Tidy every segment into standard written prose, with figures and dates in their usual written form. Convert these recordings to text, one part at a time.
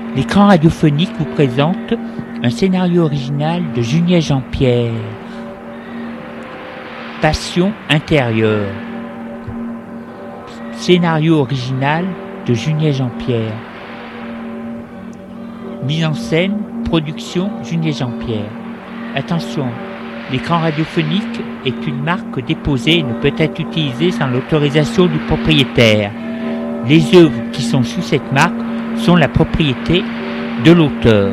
L'écran radiophonique vous présente un scénario original de Junier Jean-Pierre. Passion intérieure. Scénario original de Junier Jean-Pierre. Mise en scène, production Junier Jean-Pierre. Attention, l'écran radiophonique est une marque déposée et ne peut être utilisée sans l'autorisation du propriétaire. Les œuvres qui sont sous cette marque sont la propriété de l'auteur.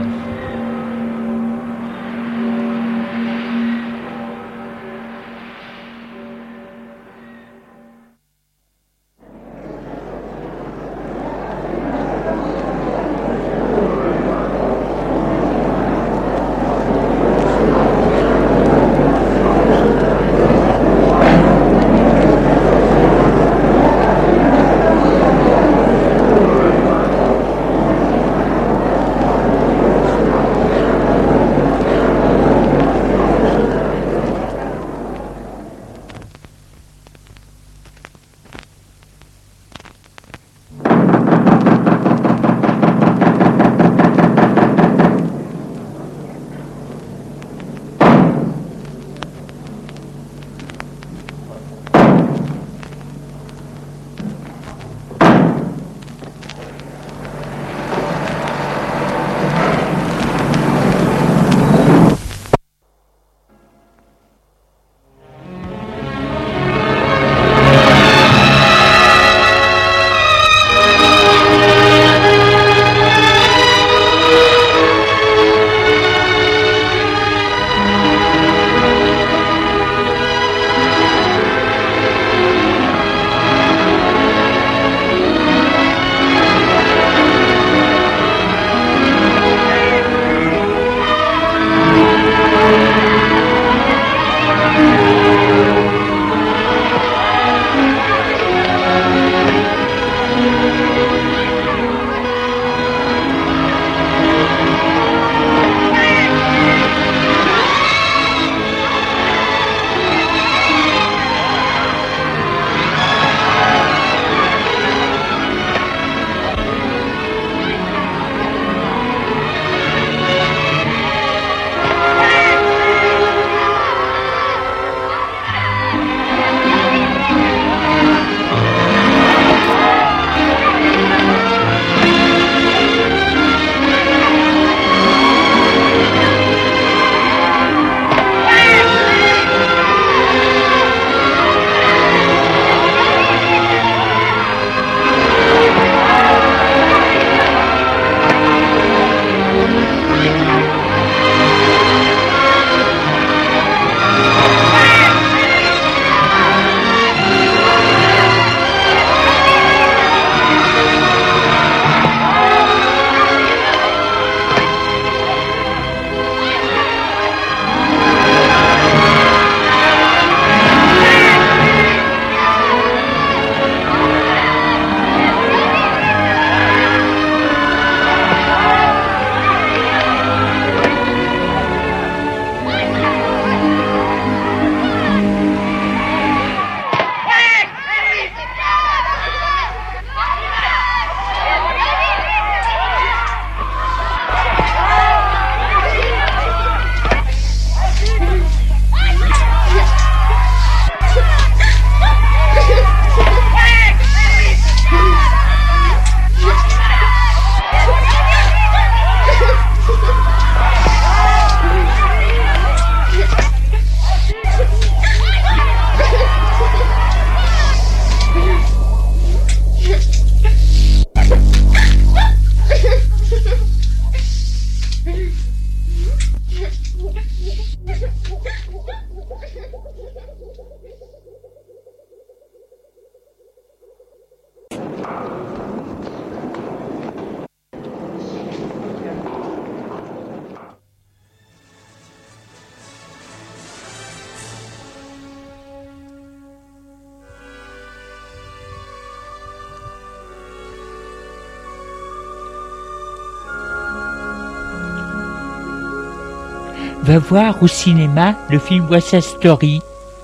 Va voir au cinéma le film West Side Story,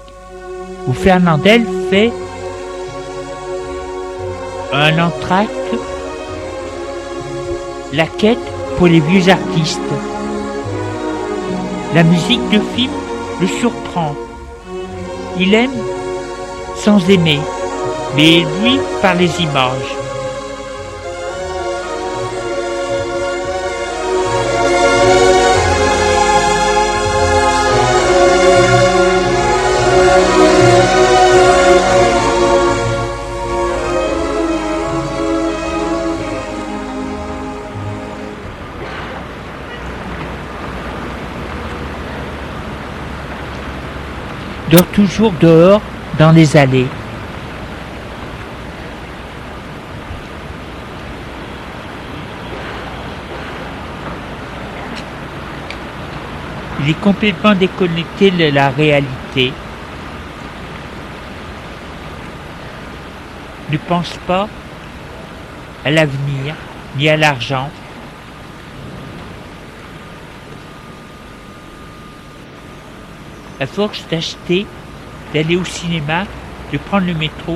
où Fernandel fait un entracte la quête pour les vieux artistes. La musique de film le surprend. Il aime sans aimer, mais lui par les images. Dort toujours dehors dans les allées. Il est complètement déconnecté de la réalité. Ne pense pas à l'avenir ni à l'argent. À force d'acheter, d'aller au cinéma, de prendre le métro,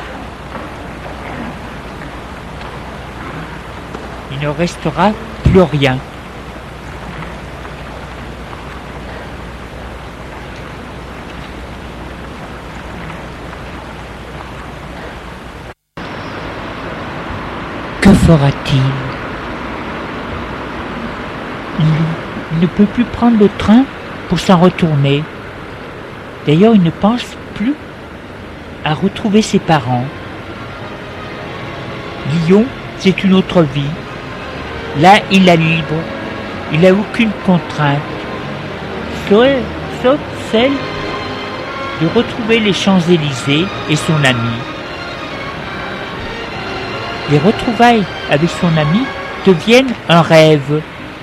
il ne restera plus rien. Que fera-t-il? Il ne peut plus prendre le train pour s'en retourner. D'ailleurs, il ne pense plus à retrouver ses parents. Lyon, c'est une autre vie. Là, il est libre. Il n'a aucune contrainte. Sauf celle de retrouver les Champs-Élysées et son ami. Les retrouvailles avec son ami deviennent un rêve.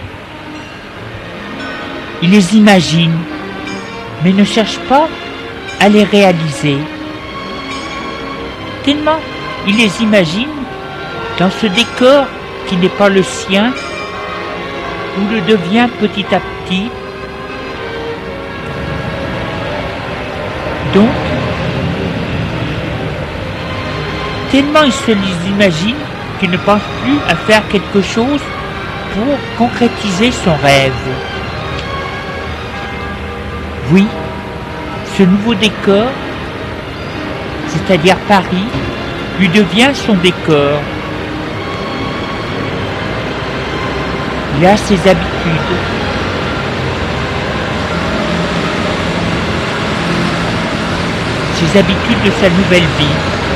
Il les imagine, mais ne cherche pas à les réaliser. Tellement il les imagine dans ce décor qui n'est pas le sien, ou le devient petit à petit. Donc, tellement il se les imagine qu'il ne pense plus à faire quelque chose pour concrétiser son rêve. Oui, ce nouveau décor, c'est-à-dire Paris, lui devient son décor. Il a ses habitudes. Ses habitudes de sa nouvelle vie.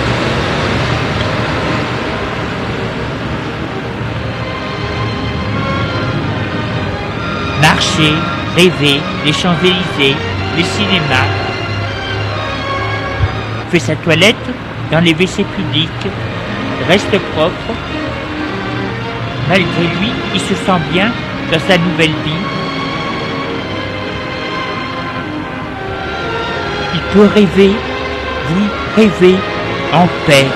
Marcher, rêver, les Champs-Élysées, les cinémas. Fait sa toilette dans les WC publics, reste propre. Malgré lui, il se sent bien dans sa nouvelle vie. Il peut rêver, oui, rêver en paix.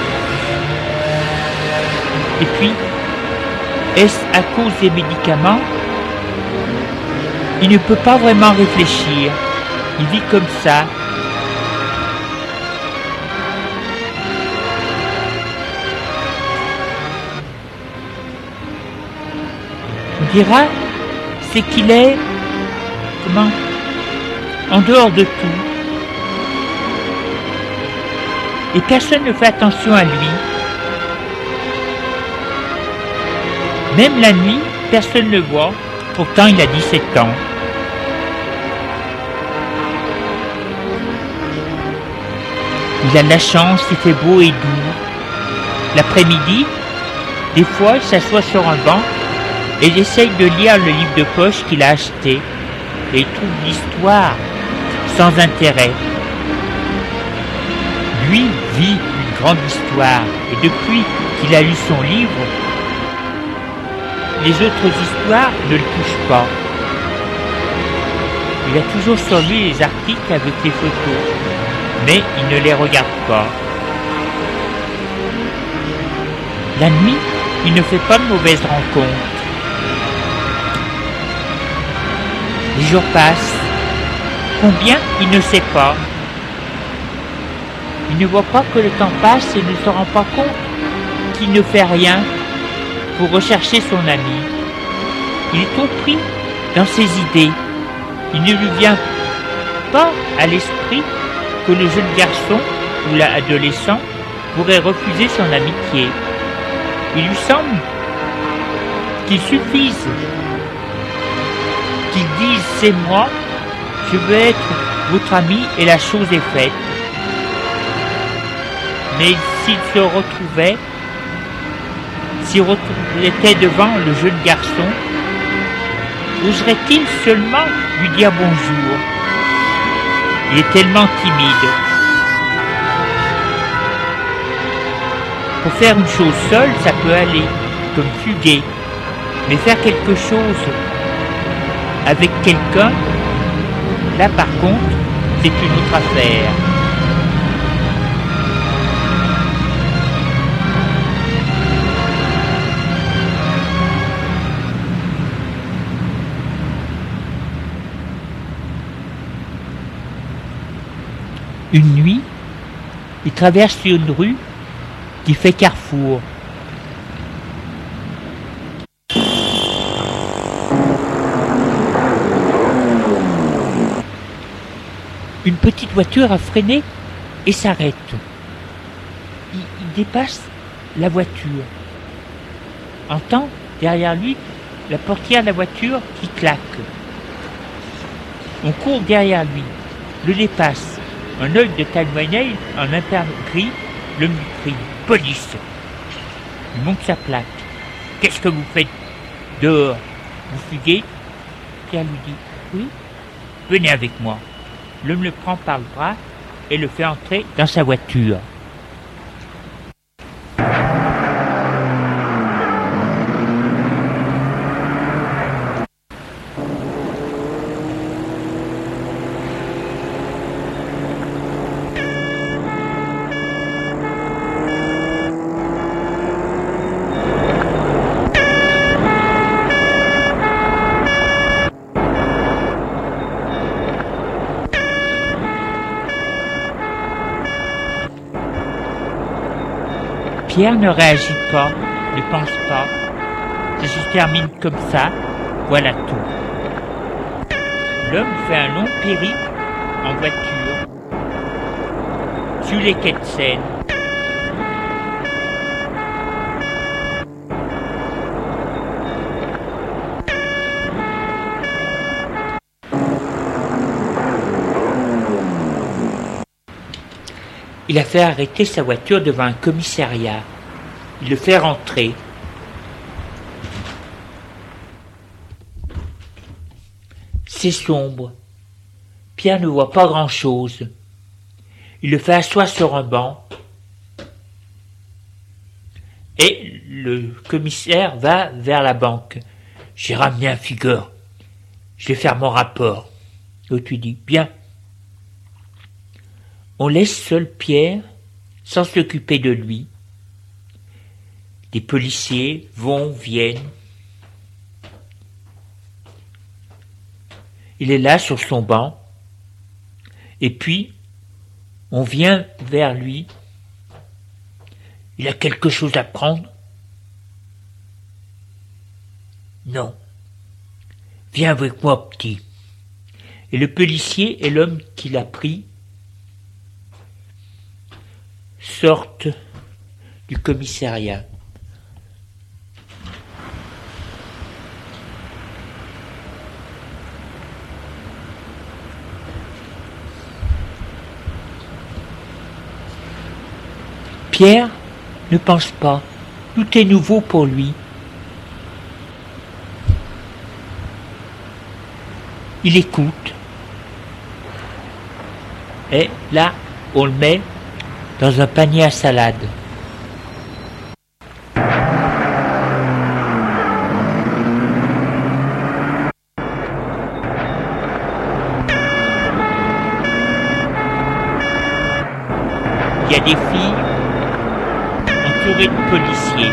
Et puis, est-ce à cause des médicaments? Il ne peut pas vraiment réfléchir. Il vit comme ça. On dira, c'est qu'il est, en dehors de tout. Et personne ne fait attention à lui. Même la nuit, personne ne le voit. Pourtant, il a 17 ans. Il a de la chance, il fait beau et doux. L'après-midi, des fois, il s'assoit sur un banc et il essaye de lire le livre de poche qu'il a acheté. Et il trouve l'histoire sans intérêt. Lui vit une grande histoire. Et depuis qu'il a lu son livre, les autres histoires ne le touchent pas. Il a toujours sur lui les articles avec les photos, mais il ne les regarde pas. La nuit, il ne fait pas de mauvaises rencontres. Les jours passent. Combien, il ne sait pas. Il ne voit pas que le temps passe et ne se rend pas compte qu'il ne fait rien. pour rechercher son ami. Il est trop pris dans ses idées. Il ne lui vient pas à l'esprit que le jeune garçon ou l'adolescent pourrait refuser son amitié. Il lui semble qu'il suffise qu'il dise « c'est moi, je veux être votre ami » et la chose est faite. Mais s'il se retrouvait, s'il était devant le jeune garçon, oserait-il seulement lui dire bonjour? Il est tellement timide. Pour faire une chose seule, ça peut aller, comme fuguer. Mais faire quelque chose avec quelqu'un, là par contre, c'est une autre affaire. Une nuit, il traverse une rue qui fait carrefour. Une petite voiture a freiné et s'arrête. Il dépasse la voiture. Entend derrière lui la portière de la voiture qui claque. On court derrière lui, le dépasse. Un œil de taille moyenne, en interne gris, le crie « Police !» Il monte sa plaque. « Qu'est-ce que vous faites dehors? Vous fuguez ?» Pierre lui dit « Oui. » « Venez avec moi. » L'homme le prend par le bras et le fait entrer dans sa voiture. Pierre ne réagit pas, ne pense pas. Ça se termine comme ça, voilà tout. L'homme fait un long périple en voiture, sur les quais de Seine. Il a fait arrêter sa voiture devant un commissariat. Il le fait rentrer. C'est sombre. Pierre ne voit pas grand-chose. Il le fait asseoir sur un banc. Et le commissaire va vers la banque. « J'ai ramené un figure. Je vais faire mon rapport. » L'autre lui dit « Bien. » On laisse seul Pierre sans s'occuper de lui. Des policiers vont, viennent. Il est là sur son banc. Et puis, on vient vers lui. Il a quelque chose à prendre? Non. Viens avec moi, petit. Et le policier et l'homme qui l'a pris sortent du commissariat. Pierre ne pense pas. Tout est nouveau pour lui. Il écoute. Et là, on le met dans un panier à salade. Il y a des filles entourées de policiers.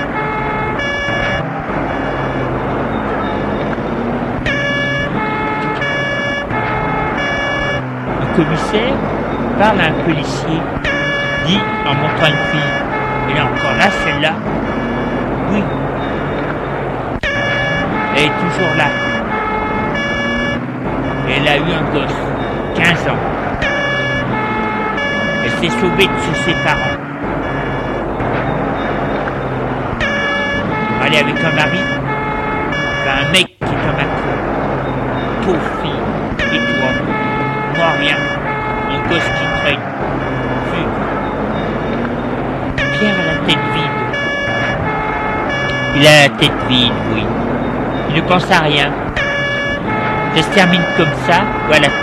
Le commissaire parle à un policier, dit en montrant une fille. Elle est encore là, celle-là? Oui, Elle est toujours là. Elle a eu un gosse, 15 ans. Elle s'est sauvée de ses parents. Elle est avec un mari, enfin, un mec qui est comme un con. Pauvre fille, et toi, moi rien, un gosse qui traîne. Pierre a la tête vide. Il a la tête vide, oui. Il ne pense à rien. Ça se termine comme ça, voilà tout.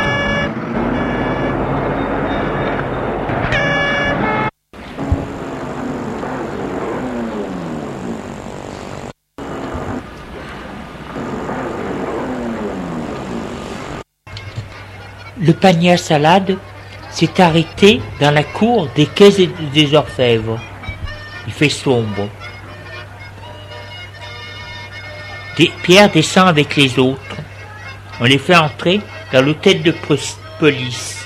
Le panier à salade s'est arrêté dans la cour des quais et des orfèvres. Il fait sombre. Pierre descend avec les autres. On les fait entrer dans l'hôtel de police.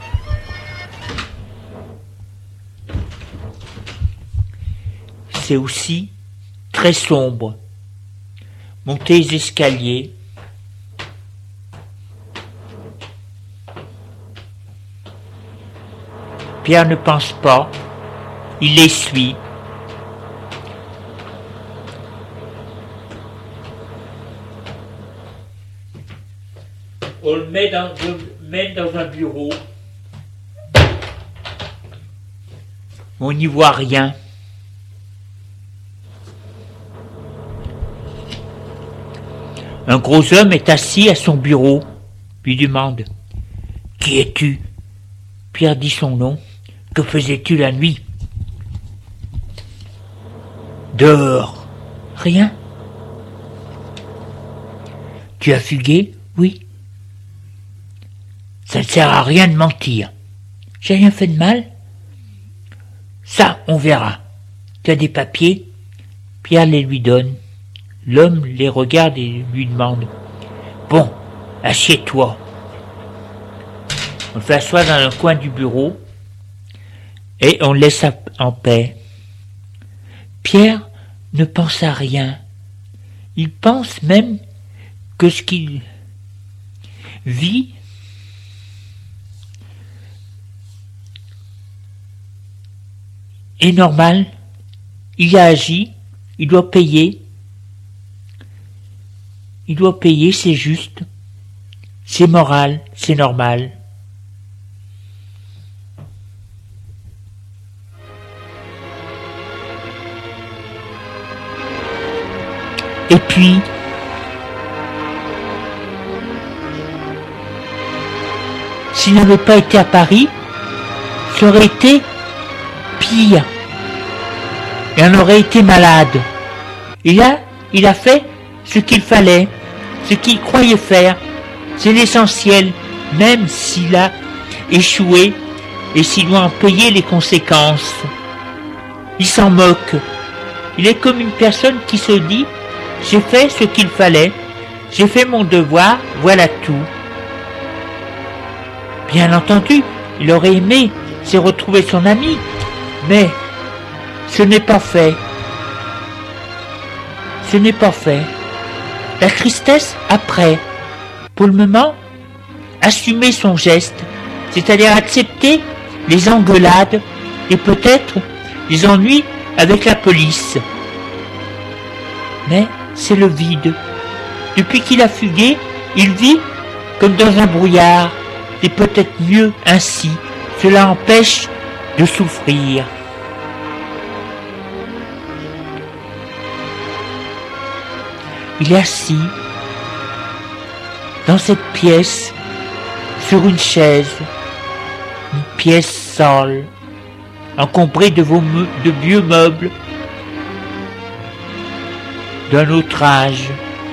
C'est aussi très sombre. Montez les escaliers. Pierre ne pense pas. Il les suit. On le mène dans un bureau. On n'y voit rien. Un gros homme est assis à son bureau. Lui demande « Qui es-tu » Pierre dit son nom. « Que faisais-tu la nuit ?»« Dehors. »« Rien. »« Tu as fugué ?»« Oui. » Ça ne sert à rien de mentir. J'ai rien fait de mal. Ça, on verra. Tu as des papiers? Pierre les lui donne. L'homme les regarde et lui demande. Bon, assieds-toi. On le fait asseoir dans un coin du bureau et on le laisse en paix. Pierre ne pense à rien. Il pense même que ce qu'il vit est normal, il a agi, il doit payer, c'est juste, c'est moral, c'est normal. Et puis, s'il n'avait pas été à Paris, ça aurait été pire. Et on aurait été malade. Et là, il a fait ce qu'il fallait, ce qu'il croyait faire. C'est l'essentiel, même s'il a échoué et s'il doit en payer les conséquences. Il s'en moque. Il est comme une personne qui se dit « J'ai fait ce qu'il fallait, j'ai fait mon devoir, voilà tout. » Bien entendu, il aurait aimé se retrouver son ami, mais ce n'est pas fait. Ce n'est pas fait. La tristesse après. Pour le moment, assumer son geste, c'est-à-dire accepter les engueulades et peut-être les ennuis avec la police. Mais c'est le vide. Depuis qu'il a fugué, il vit comme dans un brouillard. Et peut-être mieux ainsi. Cela empêche de souffrir. Il est assis dans cette pièce, sur une chaise, une pièce sale, encombrée de vieux meubles d'un autre âge.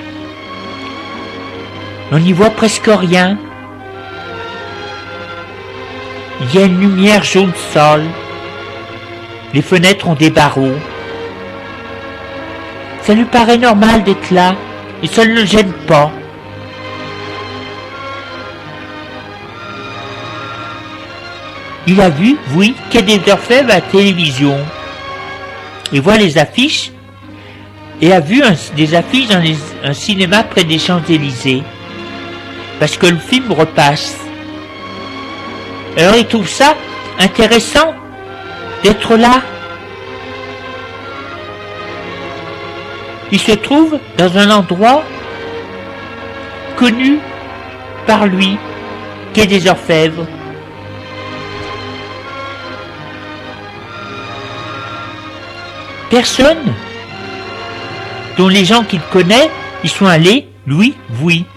On n'y voit presque rien. Il y a une lumière jaune sale. Les fenêtres ont des barreaux. Ça lui paraît normal d'être là, et ça ne le gêne pas. Il a vu, oui, qu'il y a des orfèvres à la télévision. Il voit les affiches et a vu des affiches dans un cinéma près des Champs-Élysées, parce que le film repasse. Alors il trouve ça intéressant d'être là. Il se trouve dans un endroit connu par lui, quai des Orfèvres. Personne dont les gens qu'il connaît, ils sont allés, lui, oui.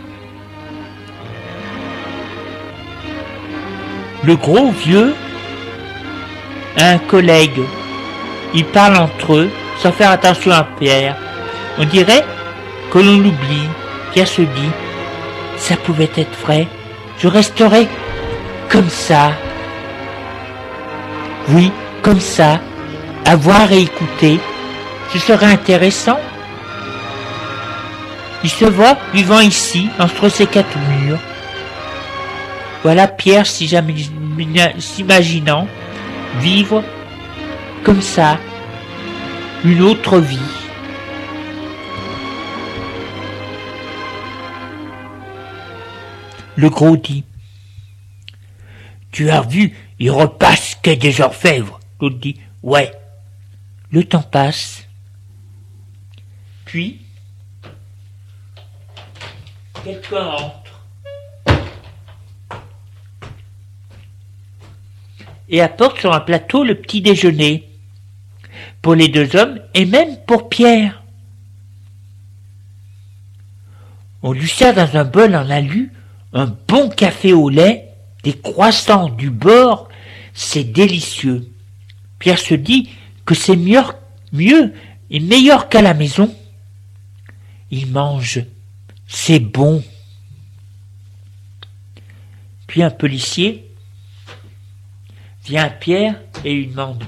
Le gros vieux a un collègue. Ils parlent entre eux sans faire attention à Pierre. On dirait que l'on l'oublie. Pierre se dit, ça pouvait être vrai. Je resterai comme ça. Oui, comme ça. À voir et écouter. Ce serait intéressant. Il se voit vivant ici, entre ces quatre murs. Voilà Pierre s'imaginant vivre comme ça, une autre vie. Le gros dit, tu as vu, il repasse quai des Orfèvres. L'autre dit, ouais. Le temps passe. Puis, quelqu'un entre et apporte sur un plateau le petit déjeuner pour les deux hommes et même pour Pierre. On lui sert dans un bol en alu un bon café au lait, des croissants, du beurre, c'est délicieux. Pierre se dit que c'est mieux et meilleur qu'à la maison. Il mange, c'est bon. Puis un policier vient à Pierre et lui demande,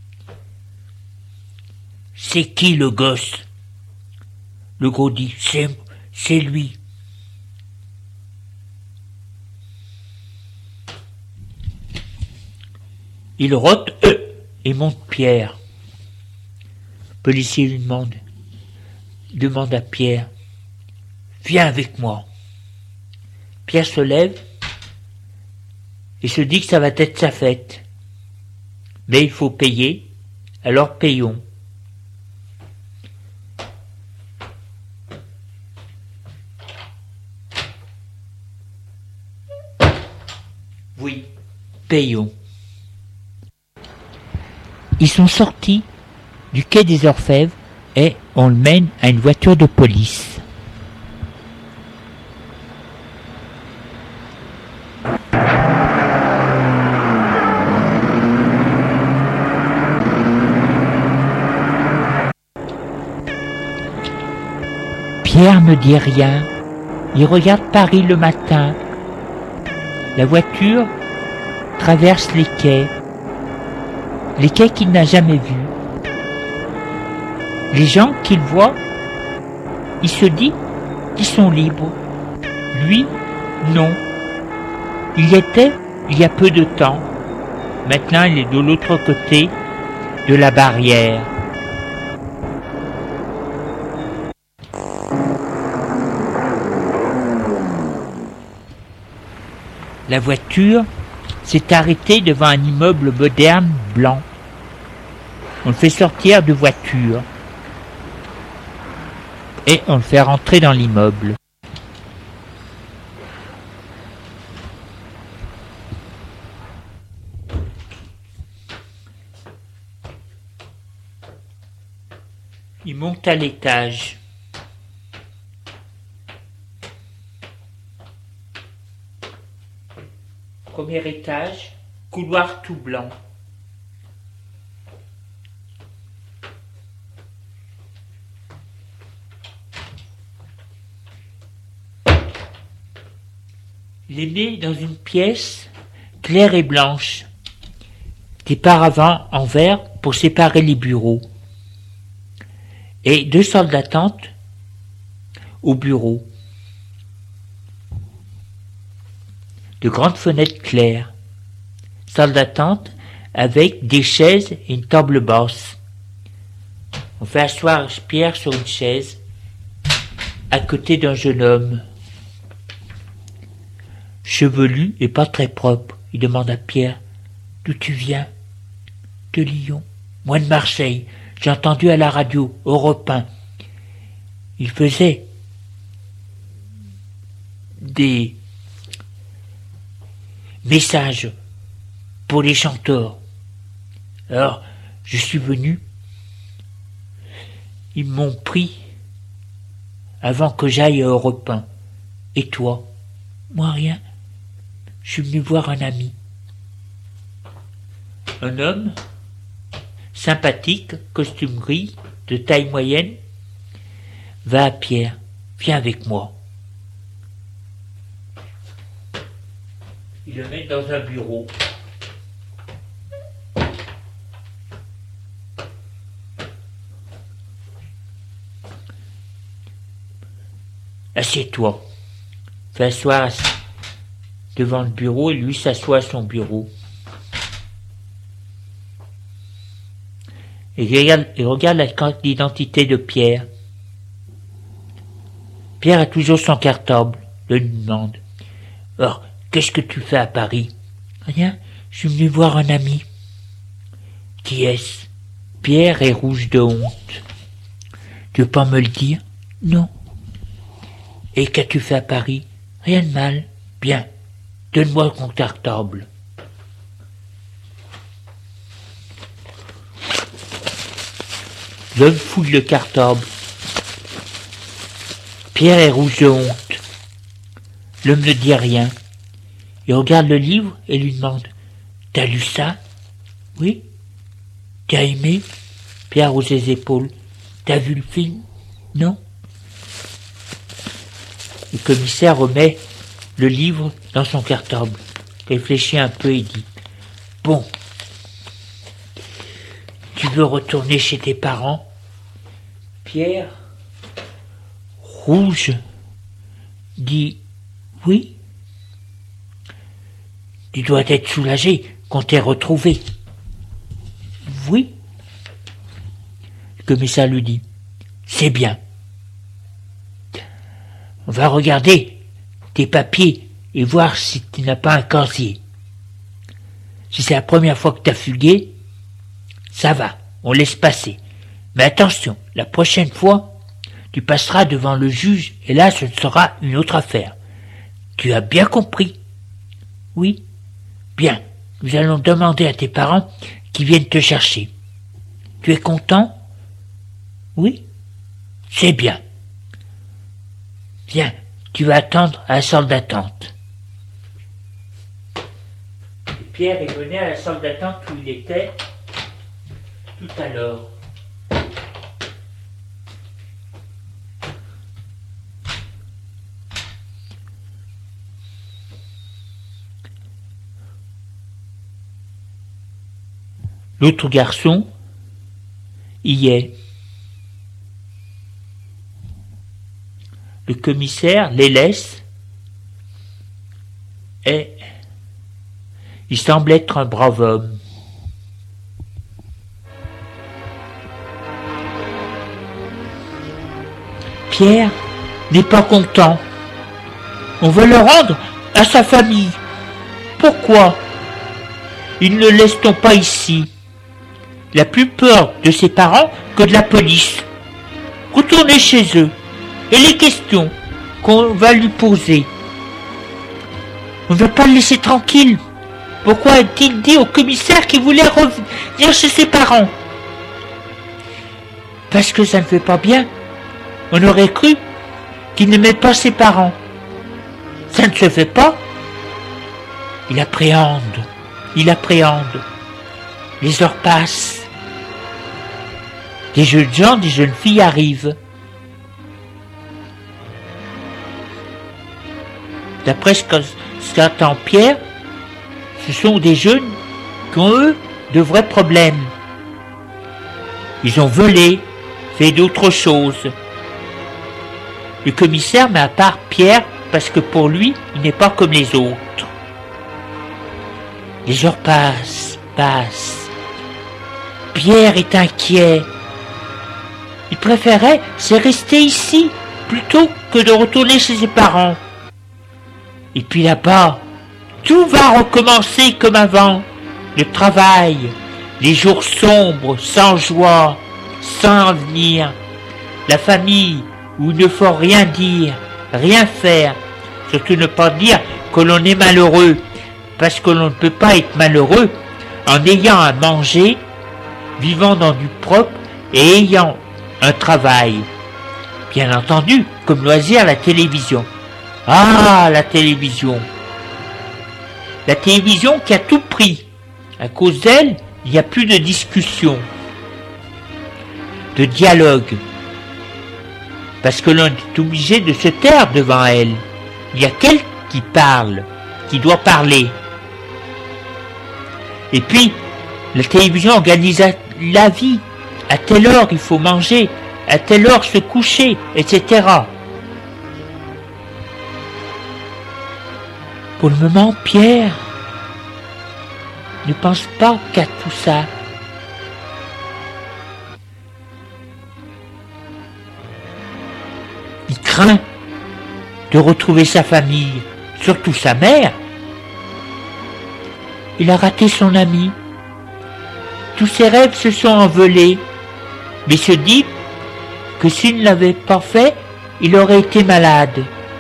c'est qui le gosse? Le gros dit, c'est lui. Il rote et monte Pierre. Le policier lui demande à Pierre, viens avec moi. Pierre se lève et se dit que ça va être sa fête. Mais il faut payer, alors payons. Oui, payons. Ils sont sortis du quai des Orfèvres et on le mène à une voiture de police. Pierre ne dit rien. Il regarde Paris le matin. La voiture traverse les quais qu'il n'a jamais vus. Les gens qu'il voit, il se dit qu'ils sont libres. Lui, non. Il y était il y a peu de temps. Maintenant, il est de l'autre côté de la barrière. La voiture s'est arrêtée devant un immeuble moderne blanc. On le fait sortir de voiture et on le fait rentrer dans l'immeuble. Il monte à l'étage. Premier étage, couloir tout blanc. Il est né dans une pièce claire et blanche, des paravents en verre pour séparer les bureaux, et deux salles d'attente au bureau. De grandes fenêtres claires, salle d'attente avec des chaises et une table basse. On fait asseoir Pierre sur une chaise, à côté d'un jeune homme. Chevelu et pas très propre, il demande à Pierre « D'où tu viens ?»« De Lyon. »« Moi de Marseille. J'ai entendu à la radio, Europe 1. Il faisait des messages pour les chanteurs. Alors, je suis venu. Ils m'ont pris avant que j'aille à Europe 1. Et toi ? Moi, rien. Je suis venu voir un ami. Un homme, sympathique, costume gris, de taille moyenne, va à Pierre. Viens avec moi. Il le met dans un bureau. Assieds-toi. Fais asseoir devant le bureau et lui s'assoit à son bureau. Et regarde la carte d'identité de Pierre. Pierre a toujours son cartable. Le lui demande. Or, qu'est-ce que tu fais à Paris? Rien, je suis venu voir un ami. Qui est-ce? Pierre est rouge de honte. Tu veux pas me le dire? Non. Et qu'as-tu fait à Paris? Rien de mal. Bien. Donne-moi ton cartable. L'homme fouille le cartable. Pierre est rouge de honte. L'homme ne dit rien. Il regarde le livre et lui demande « T'as lu ça? » « Oui. »« T'as aimé? » Pierre hausse les épaules. « T'as vu le film? » « Non. » Le commissaire remet le livre dans son cartable, réfléchit un peu et dit « Bon, tu veux retourner chez tes parents ?» Pierre, rouge, dit « Oui. » Tu dois être soulagé qu'on t'ait retrouvé. « Oui. » Le commissaire lui dit « C'est bien. On va regarder tes papiers et voir si tu n'as pas un casier. Si c'est la première fois que tu as fugué, ça va, on laisse passer. Mais attention, la prochaine fois, tu passeras devant le juge et là ce sera une autre affaire. Tu as bien compris? Oui. Bien, nous allons demander à tes parents qui viennent te chercher. Tu es content? Oui. C'est bien. Viens, tu vas attendre à la salle d'attente. Pierre est venu à la salle d'attente où il était tout à l'heure. L'autre garçon y est. Le commissaire les laisse et il semble être un brave homme. Pierre n'est pas content. On veut le rendre à sa famille. Pourquoi? Ils ne laisse-t-on pas ici? Il a plus peur de ses parents que de la police. Retournez chez eux. Et les questions qu'on va lui poser. On ne va pas le laisser tranquille. Pourquoi a-t-il dit au commissaire qu'il voulait revenir chez ses parents? Parce que ça ne fait pas bien. On aurait cru qu'il n'aimait pas ses parents. Ça ne se fait pas. Il appréhende. Les heures passent. Des jeunes gens, des jeunes filles arrivent. D'après ce qu'attend Pierre, ce sont des jeunes qui ont, eux, de vrais problèmes. Ils ont volé, fait d'autres choses. Le commissaire met à part Pierre parce que pour lui, il n'est pas comme les autres. Les heures passent. Pierre est inquiet. Il préférait c'est rester ici plutôt que de retourner chez ses parents. Et puis là-bas, tout va recommencer comme avant. Le travail, les jours sombres, sans joie, sans avenir. La famille où il ne faut rien dire, rien faire. Surtout ne pas dire que l'on est malheureux. Parce que l'on ne peut pas être malheureux en ayant à manger, vivant dans du propre et ayant un travail. Bien entendu, comme loisir, la télévision. Ah, la télévision. La télévision qui a tout pris. À cause d'elle, il n'y a plus de discussion, de dialogue. Parce que l'on est obligé de se taire devant elle. Il y a qu'elle qui parle, qui doit parler. Et puis, la télévision organise la vie. À telle heure, il faut manger. À telle heure, se coucher, etc. Pour le moment, Pierre ne pense pas qu'à tout ça. Il craint de retrouver sa famille, surtout sa mère. Il a raté son ami. Tous ses rêves se sont envolés, mais se dit que s'il ne l'avait pas fait, il aurait été malade.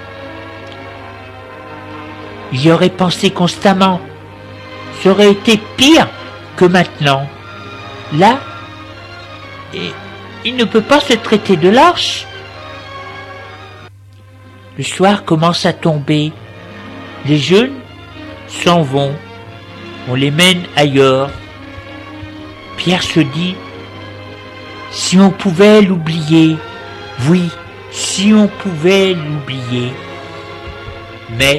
Il y aurait pensé constamment. Ça aurait été pire que maintenant. Là, il ne peut pas se traiter de lâche. Le soir commence à tomber. Les jeunes s'en vont. On les mène ailleurs. Pierre se dit, si on pouvait l'oublier, oui, si on pouvait l'oublier. Mais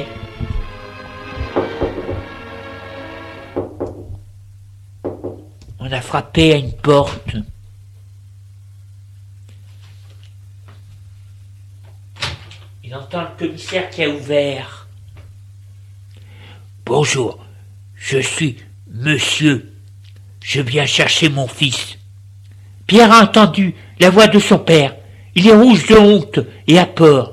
on a frappé à une porte. Il entend le commissaire qui a ouvert. Bonjour, je suis monsieur. Je viens chercher mon fils. Pierre a entendu la voix de son père. Il est rouge de honte et a peur.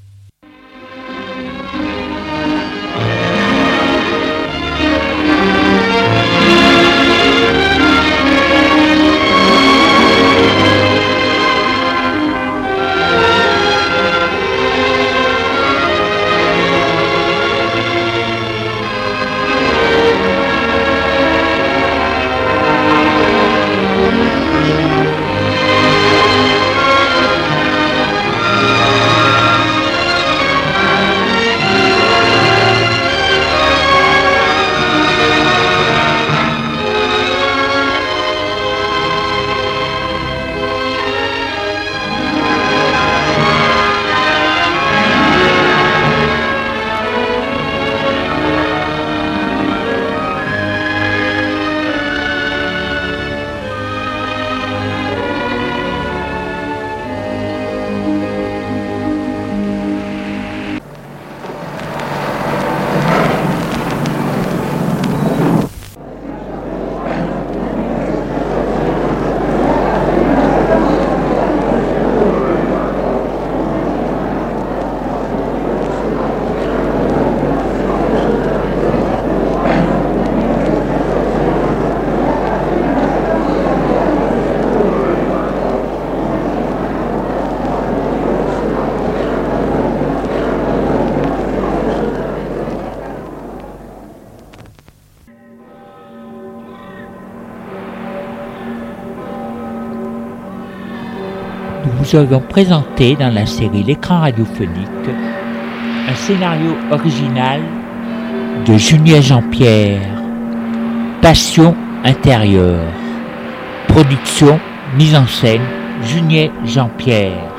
Nous avons présenté dans la série L'écran radiophonique un scénario original de Juniet Jean-Pierre, Passion intérieure. Production, mise en scène, Juniet Jean-Pierre.